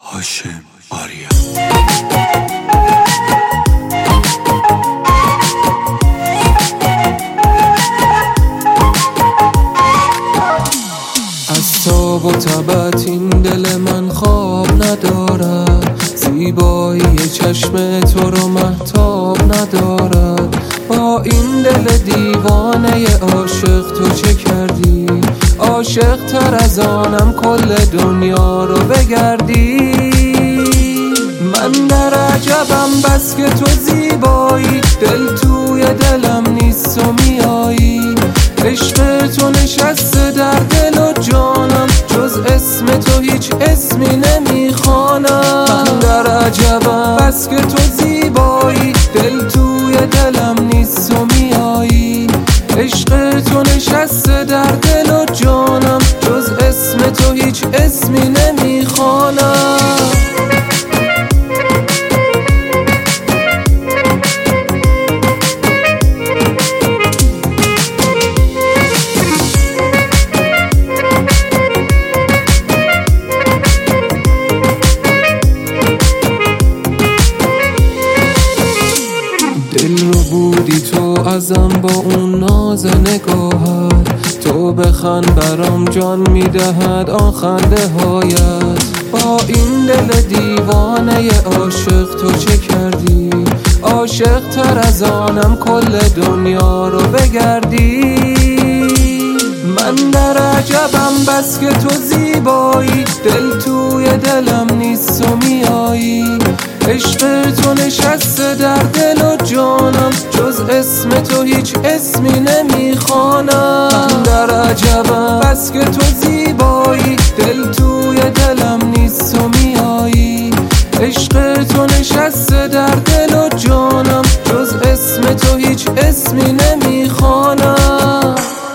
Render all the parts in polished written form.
هاشم آریا. از تاب و تبت این دل من خواب ندارد، زیبایی چشم تو رو مهتاب ندارد. با این دل دیوانه عاشق تو چه کردی؟ عاشق تر از آنم کل دنیا رو بگردی. من در عجبم بس که تو زیبایی، دل توی دلم نیست و میایی. عشق تو نشسته در دل و جانم، جز اسم تو هیچ اسمی نمیخوانم. من در عجبم بس که تو زیبایی، دل توی دلم نیست و میایی. عشق تو نشسته در دل و جانم، جز اسم تو هیچ اسمی نمیخوانم. دل رو بودی تو ازم با اون ناز نگاهت، تو بخند برام جان میدهد آن خنده هایت. با این دل دیوانه عاشق تو چه کردی؟ عاشق تر از آنم کل دنیا رو بگردی. من در عجبم بس که تو زیبایی، دل توی دلم نیست و میایی. عشق تو نشسته در دل و جانم، جز اسم تو هیچ اسمی نمیخوانم. من در عجبم بس که تو زیبایی، دل توی دلم نیست و میایی. عشق تو نشسته در دل و جانم، جز اسم تو هیچ اسمی نمیخوانم.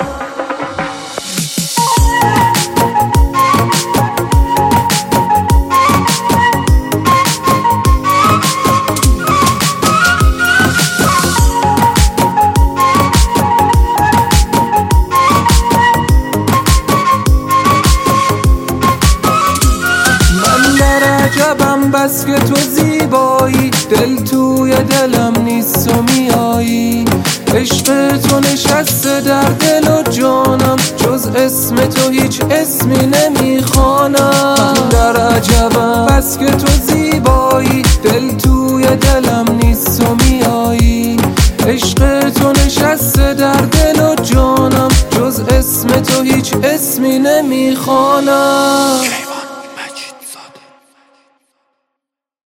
عجبم بس که تو زیبایی، دل توی دلم نیست و میایی. عشق تو نشسته در دل و جانم، جز اسم تو هیچ اسمی نمیخوانم. من در عجبم بس که تو زیبایی، دل توی دلم نیست و میایی. عشق تو نشسته در دل و جانم، جز اسم تو هیچ اسمی نمیخوانم.